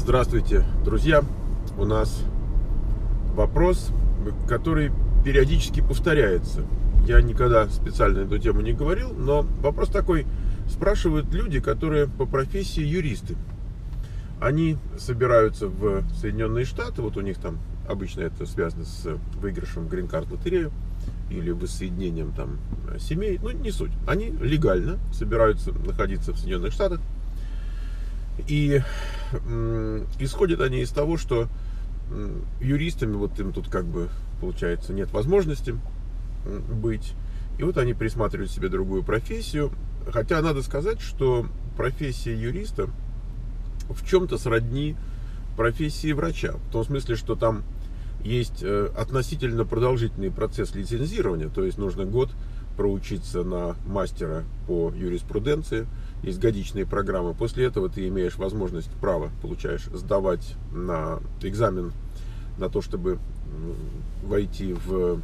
Здравствуйте, друзья! У нас вопрос, который периодически повторяется. Я никогда специально эту тему не говорил, но вопрос такой. Спрашивают люди, которые по профессии юристы. Они собираются в Соединенные Штаты, вот у них там обычно это связано с выигрышем в грин-карт лотерею или воссоединением там семей, ну не суть. Они легально собираются находиться в Соединенных Штатах. И исходят они из того, что юристами вот им тут как бы получается нет возможности быть. И вот они присматривают себе другую профессию. Хотя надо сказать, что профессия юриста в чем-то сродни профессии врача. В том смысле, что там есть относительно продолжительный процесс лицензирования. То есть нужно год проучиться на мастера по юриспруденции. Есть годичные программы. После этого ты имеешь возможность, право получаешь сдавать на экзамен на то, чтобы войти в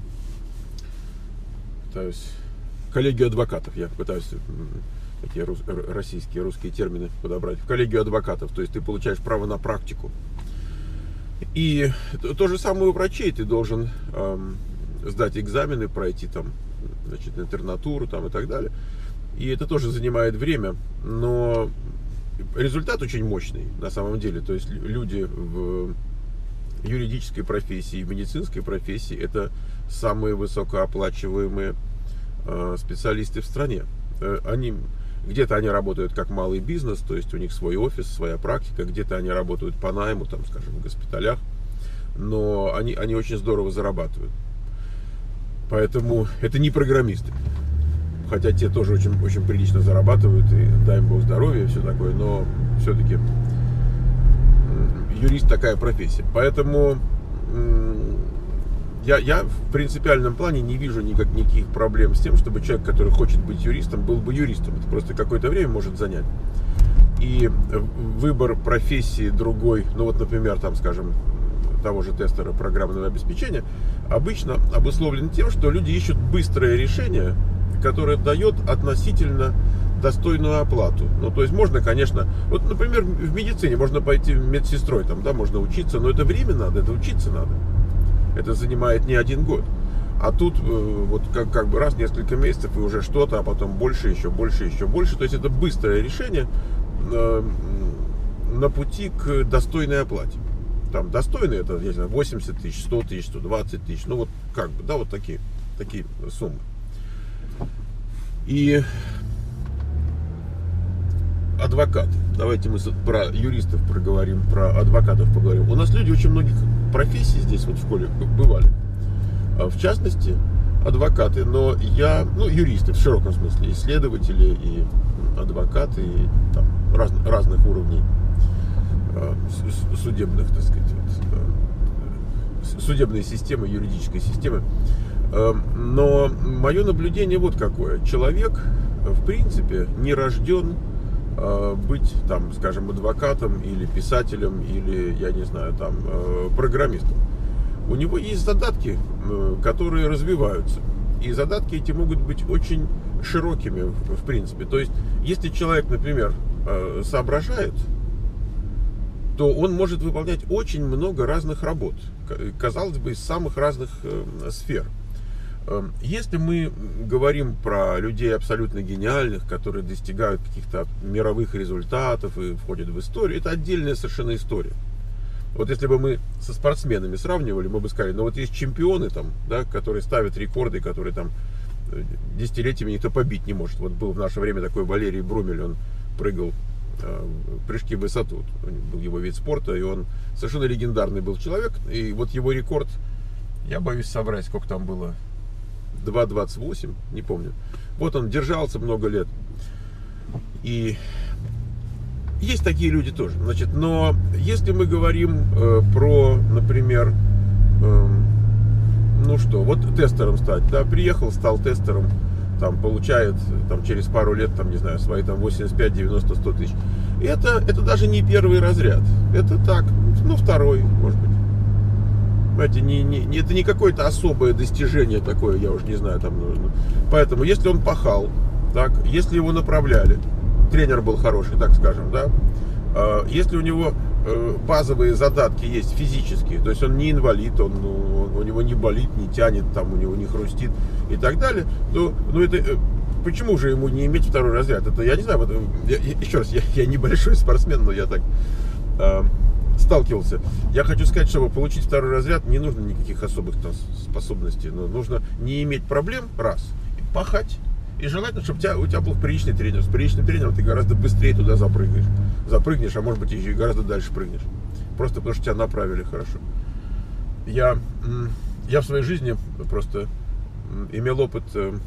коллегию адвокатов. Я пытаюсь такие русские термины подобрать. В коллегию адвокатов. То есть ты получаешь право на практику. И то же самое у врачей. Ты должен сдать экзамены, пройти там, значит, интернатуру там, и так далее. И это тоже занимает время, но результат очень мощный на самом деле. То есть люди в юридической профессии, в медицинской профессии — это самые высокооплачиваемые специалисты в стране. Где-то они работают как малый бизнес, то есть у них свой офис, своя практика, где-то они работают по найму, там, скажем, в госпиталях, но они очень здорово зарабатывают. Поэтому это не программисты. Хотя те тоже очень прилично зарабатывают, и дай им Бог здоровья и все такое, но все-таки юрист такая профессия. Поэтому я в принципиальном плане не вижу никаких проблем с тем, чтобы человек, который хочет быть юристом, был бы юристом. Это просто какое-то время может занять. И выбор профессии другой, ну вот, например, там, скажем, того же тестера программного обеспечения, обычно обусловлен тем, что люди ищут быстрое решение, которое дает относительно достойную оплату. Ну, то есть можно, конечно, вот, например, в медицине можно пойти медсестрой, там, да, можно учиться, но это время надо, это учиться надо. Это занимает не один год. А тут вот как бы раз в несколько месяцев и уже что-то, а потом больше, еще больше, еще больше. То есть это быстрое решение на пути к достойной оплате. Там достойные это, я не знаю, 80 тысяч, 100 тысяч, 120 тысяч, ну вот как бы, да, вот такие суммы. И адвокаты. Давайте мы про юристов проговорим, про адвокатов поговорим. У нас люди очень многих профессий здесь вот в школе бывали. В частности, адвокаты, но юристы в широком смысле, исследователи и адвокаты, и там разных уровней судебных, так сказать, судебной системы, юридической системы. Но мое наблюдение вот какое. Человек, в принципе, не рожден быть, там, скажем, адвокатом или писателем, или, я не знаю, там, программистом. У него есть задатки, которые развиваются. И задатки эти могут быть очень широкими, в принципе. То есть, если человек, например, соображает, то он может выполнять очень много разных работ, казалось бы, из самых разных сфер. Если мы говорим про людей абсолютно гениальных, которые достигают каких-то мировых результатов и входят в историю, это отдельная совершенно история. Вот если бы мы со спортсменами сравнивали, мы бы сказали, ну вот есть чемпионы, там, да, которые ставят рекорды, которые там десятилетиями никто побить не может. Вот был в наше время такой Валерий Брумель, он прыгал прыжки в высоту, был его вид спорта, и он совершенно легендарный был человек, и вот его рекорд, я боюсь соврать, сколько там было, 2.28, не помню. Вот он держался много лет. И есть такие люди тоже. Значит, но если мы говорим про, например, вот тестером стать, да, приехал, стал тестером, там получает там, через пару лет, там, не знаю, свои там 85, 90, 100 тысяч. Это даже не первый разряд. Это так, второй, может быть. Понимаете, это не какое-то особое достижение такое, я уже не знаю, там нужно. Поэтому, если он пахал, так, если его направляли, тренер был хороший, так скажем, да, если у него базовые задатки есть физические, то есть он не инвалид, у него не болит, не тянет, там, у него не хрустит и так далее, то почему же ему не иметь второй разряд? Это, я не знаю, еще раз, я небольшой спортсмен, но я так сталкивался. Я хочу сказать, чтобы получить второй разряд, не нужно никаких особых там способностей, но нужно не иметь проблем, раз, пахать. И желательно, чтобы у тебя был приличный тренер. С приличным тренером ты гораздо быстрее туда запрыгнешь, а может быть еще и гораздо дальше прыгнешь. Просто потому что тебя направили хорошо. Я в своей жизни просто имел опыт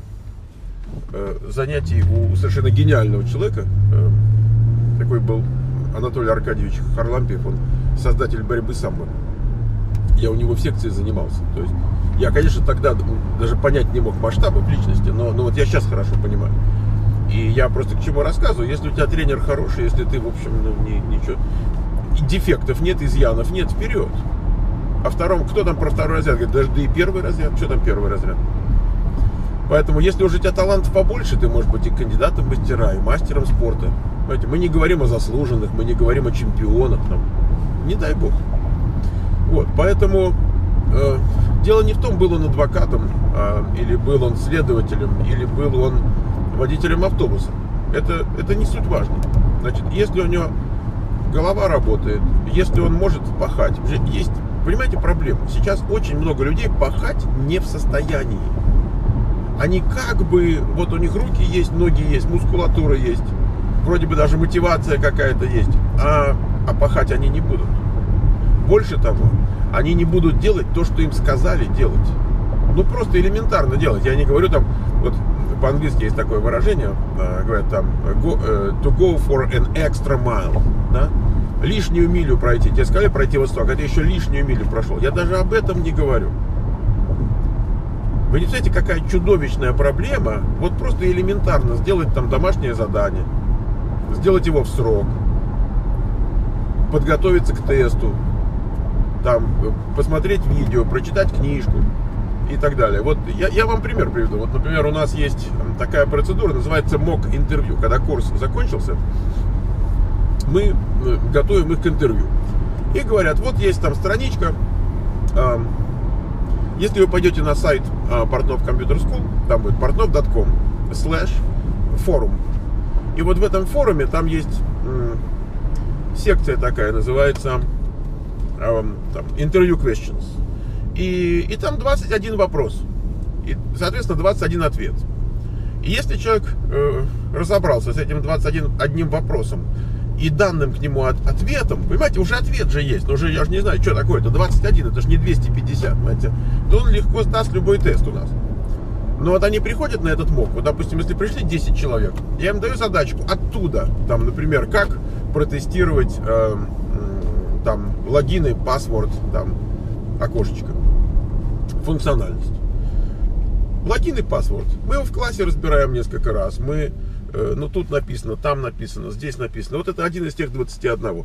занятий у совершенно гениального человека. Такой был Анатолий Аркадьевич Харлампиев, он создатель борьбы самбо. Я у него в секции занимался. То есть я, конечно, тогда даже понять не мог масштабы личности, но вот я сейчас хорошо понимаю. И я просто к чему рассказываю. Если у тебя тренер хороший, если ты, в общем, ничего, дефектов нет, изъянов нет, вперед. А кто там про второй разряд? Говорит, даже да и первый разряд. Что там первый разряд? Поэтому, если уже у тебя талантов побольше, ты можешь быть и кандидатом в мастера, и мастером спорта. Понимаете, мы не говорим о заслуженных, мы не говорим о чемпионах. Там. Не дай бог. Вот, поэтому дело не в том, был он адвокатом, или был он следователем, или был он водителем автобуса. Это не суть важно. Значит, если у него голова работает, если он может пахать, есть, понимаете, проблема. Сейчас очень много людей пахать не в состоянии. Они как бы, вот у них руки есть, ноги есть, мускулатура есть, вроде бы даже мотивация какая-то есть, а пахать они не будут. Больше того, они не будут делать то, что им сказали делать. Ну, просто элементарно делать. Я не говорю там, вот по-английски есть такое выражение, говорят там, to go for an extra mile, да? Лишнюю милю пройти. Тебе сказали пройти восток, а ты еще лишнюю милю прошел. Я даже об этом не говорю. Вы не знаете, какая чудовищная проблема, вот просто элементарно сделать там домашнее задание, сделать его в срок, подготовиться к тесту, там, посмотреть видео, прочитать книжку и так далее. Вот я вам пример приведу. Вот, например, у нас есть такая процедура, называется mock-интервью. Когда курс закончился, мы готовим их к интервью. И говорят, вот есть там страничка. Если вы пойдете на сайт Портнов Computer School, там будет portnov.com/форум. И вот в этом форуме там есть секция такая, называется интервью questions. И там 21 вопрос. И, соответственно, 21 ответ. И если человек разобрался с этим 21 вопросом и данным к нему ответом, понимаете, уже ответ же есть, уже я же не знаю, что такое, это 21, это же не 250, понимаете, то он легко сдаст любой тест у нас. Но вот они приходят на этот мок, вот, допустим, если пришли 10 человек, я им даю задачку оттуда, там, например, как протестировать там логины, паспорт, там, окошечко, функциональность. Логин и паспорт. Мы его в классе разбираем несколько раз. Мы, ну, тут написано, там написано, здесь написано. Вот это один из тех 21.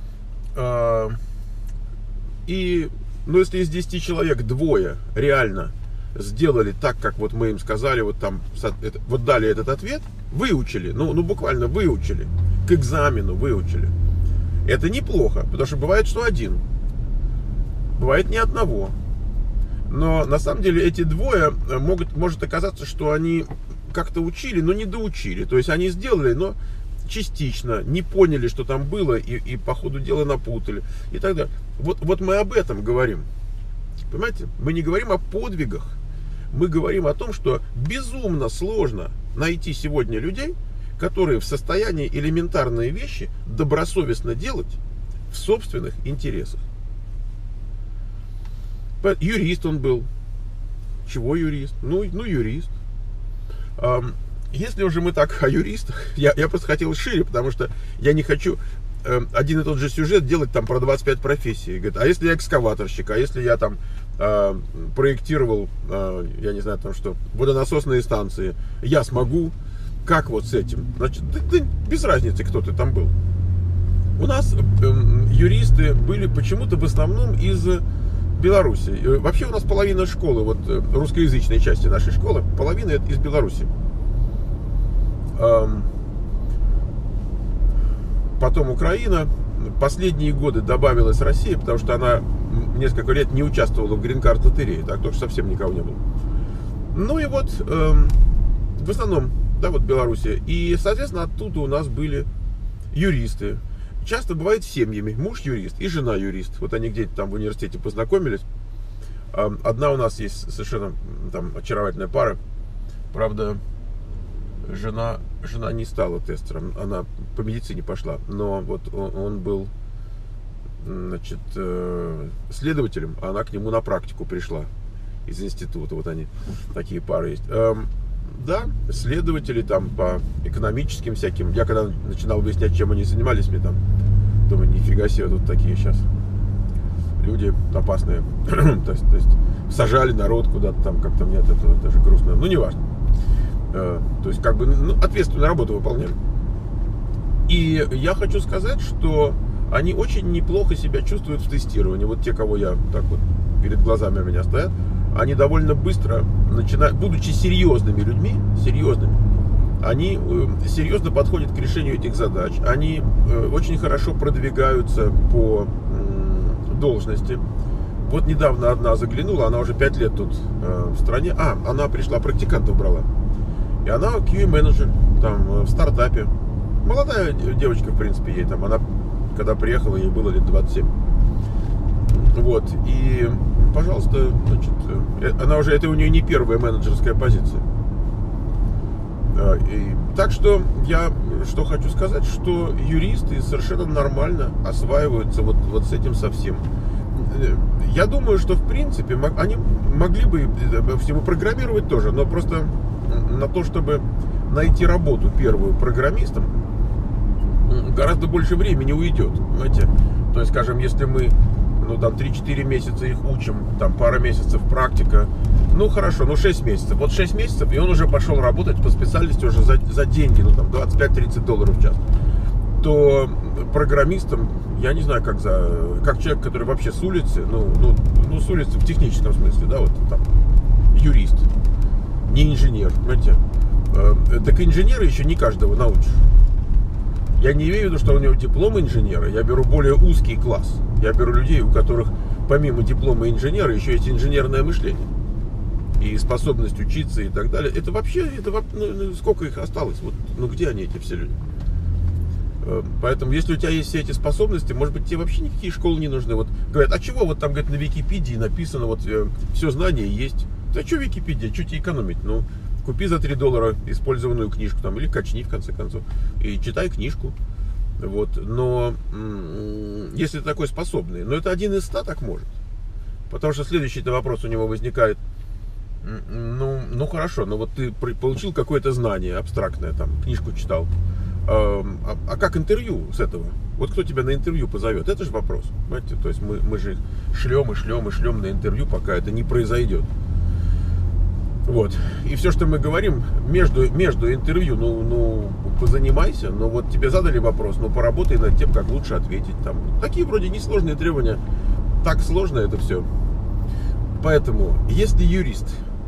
И, ну, если из 10 человек двое реально сделали так, как вот мы им сказали, вот там, вот дали этот ответ, выучили, ну буквально выучили, к экзамену выучили. Это неплохо, потому что бывает, что один, бывает ни одного. Но на самом деле эти двое может оказаться, что они как-то учили, но не доучили. То есть они сделали, но частично, не поняли, что там было, и по ходу дела напутали и так далее. Вот мы об этом говорим. Понимаете? Мы не говорим о подвигах. Мы говорим о том, что безумно сложно найти сегодня людей, которые в состоянии элементарные вещи добросовестно делать в собственных интересах. Юрист он был. Чего юрист? Ну юрист. Если уже мы так о юристах, я просто хотел шире, потому что я не хочу один и тот же сюжет делать там про 25 профессий. Говорит, а если я экскаваторщик, а если я там проектировал, я не знаю, там что, водонасосные станции, я смогу? Как вот с этим? Значит, да без разницы, кто ты там был. У нас юристы были почему-то в основном из Беларуси. Вообще у нас половина школы, вот русскоязычной части нашей школы, половина из Беларуси. Потом Украина, последние годы добавилась Россия, потому что она несколько лет не участвовала в грин-карт лотерее, так тоже совсем никого не было. Ну и вот, в основном, да, вот Белоруссия. И, соответственно, оттуда у нас были юристы. Часто бывает семьями. Муж юрист и жена юрист. Вот они где-то там в университете познакомились. Одна у нас есть совершенно там очаровательная пара. Правда, жена не стала тестером. Она по медицине пошла. Но вот он был, значит, следователем, а она к нему на практику пришла из института. Вот они, такие пары есть. Да, следователи там по экономическим всяким. Я когда начинал выяснять, чем они занимались, мне там, думаю, нифига себе, тут такие сейчас люди опасные. то есть сажали народ куда-то там, как-то мне от этого даже грустно. Ну, неважно. То есть, как бы, ну, ответственную работу выполняли. И я хочу сказать, что они очень неплохо себя чувствуют в тестировании. Вот те, кого я так вот перед глазами у меня стоят, они довольно быстро начинают, будучи серьезными людьми, они серьезно подходят к решению этих задач. Они очень хорошо продвигаются по должности. Вот недавно одна заглянула, она уже 5 лет тут в стране. Она пришла, практикантов брала. И она QA-менеджер там в стартапе. Молодая девочка, в принципе, ей там. Она, когда приехала, ей было лет 27. Вот, и, пожалуйста, значит, это у нее не первая менеджерская позиция. Так что я что хочу сказать, что юристы совершенно нормально осваиваются вот с этим совсем. Я думаю, что в принципе они могли бы всему программировать тоже, но просто на то, чтобы найти работу первую программистом, гораздо больше времени уйдет, понимаете? То есть, скажем, если мы там 3-4 месяца их учим, там пара месяцев практика, ну хорошо, 6 месяцев. Вот 6 месяцев, и он уже пошел работать по специальности уже за деньги, там $25-30 в час. То программистом, я не знаю, как человек, который вообще с улицы, с улицы в техническом смысле, да, вот там, юрист, не инженер, понимаете? Так инженера еще не каждого научишь. Я не имею в виду, что у него диплом инженера, я беру более узкий класс. Я беру людей, у которых помимо диплома инженера еще есть инженерное мышление. И способность учиться и так далее. Это вообще, сколько их осталось? Вот, где они, эти все люди? Поэтому, если у тебя есть все эти способности, может быть, тебе вообще никакие школы не нужны. Вот говорят, а чего? Вот там, говорят, на Википедии написано, вот все знания есть. Да что Википедия, что тебе экономить? Купи за $3 использованную книжку там, или качни, в конце концов, и читай книжку. Вот. Но если ты такой способный, это 1 из 100 так может. Потому что следующий-то вопрос у него возникает. Хорошо, но вот ты получил какое-то знание абстрактное, там, книжку читал. А как интервью с этого? Вот кто тебя на интервью позовет? Это же вопрос. Понимаете? То есть мы же шлем на интервью, пока это не произойдет. Вот. И все, что мы говорим между интервью, позанимайся, вот тебе задали вопрос, поработай над тем, как лучше ответить. Там. Такие вроде несложные требования. Так сложно это все. Поэтому, если юрист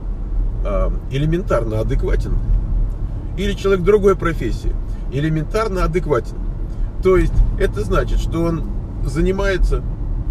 элементарно адекватен, или человек другой профессии элементарно адекватен, то есть это значит, что он занимается,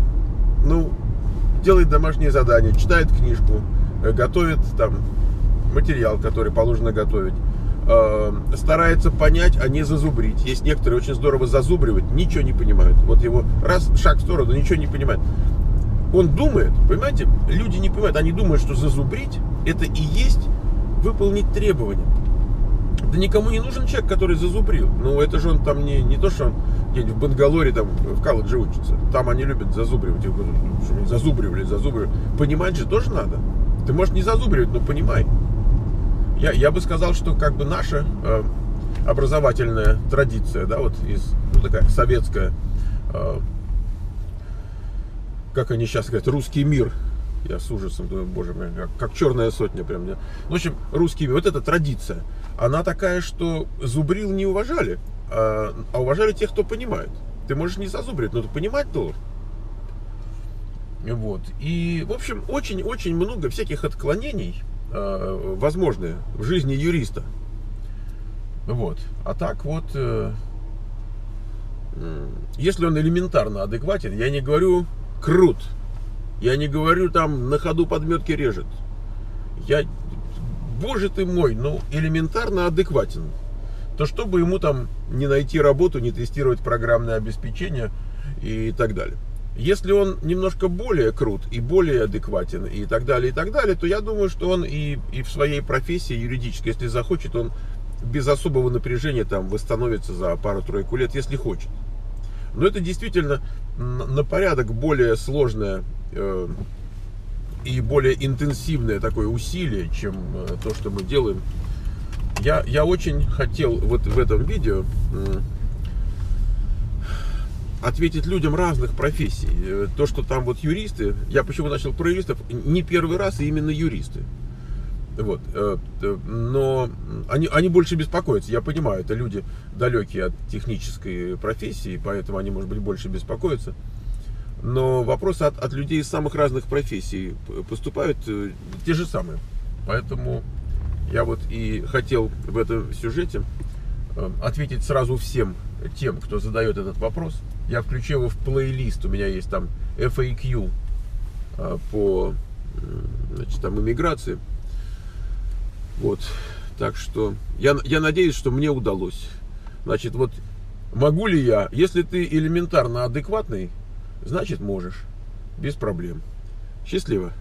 делает домашние задания, читает книжку, готовит там материал, который положено готовить, старается понять, а не зазубрить. Есть некоторые очень здорово зазубривают, ничего не понимают. Вот его шаг в сторону, ничего не понимает. Он думает, понимаете, люди не понимают, они думают, что зазубрить это и есть выполнить требования. Да никому не нужен человек, который зазубрил. Это же он там не то, что он где-нибудь в Бангалоре, там в колледже учится. Там они любят зазубривать. Зазубривали. Понимать же тоже надо. Ты можешь не зазубривать, но понимай. Я бы сказал, что как бы наша образовательная традиция, да, вот такая советская, как они сейчас говорят, русский мир. Я с ужасом думаю, боже мой, как черная сотня прям. В общем, русский мир, вот эта традиция, она такая, что зубрил не уважали, а уважали тех, кто понимает. Ты можешь не зазубрить, но ты понимать должен. Вот. И, в общем, очень-очень много всяких отклонений возможны в жизни юриста. Вот. А так вот, если он элементарно адекватен, я не говорю крут, я не говорю там на ходу подметки режет, боже ты мой, ну элементарно адекватен, то чтобы ему там не найти работу, не тестировать программное обеспечение и так далее. Если он немножко более крут и более адекватен и так далее, то я думаю, что он и в своей профессии юридической, если захочет, он без особого напряжения там восстановится за пару-тройку лет, если хочет. Но это действительно на порядок более сложное и более интенсивное такое усилие, чем то, что мы делаем. Я очень хотел вот в этом видео ответить людям разных профессий. То, что там вот юристы, я почему начал про юристов, не первый раз, и именно юристы. Вот. Но они больше беспокоятся. Я понимаю, это люди далекие от технической профессии, поэтому они, может быть, больше беспокоятся. Но вопросы от людей из самых разных профессий поступают те же самые. Поэтому я вот и хотел в этом сюжете ответить сразу всем тем, кто задает этот вопрос. Я включил его в плейлист, у меня есть там FAQ по, значит, там иммиграции. Вот, так что я надеюсь, что мне удалось. Значит, вот могу ли я, если ты элементарно адекватный, значит можешь, без проблем. Счастливо.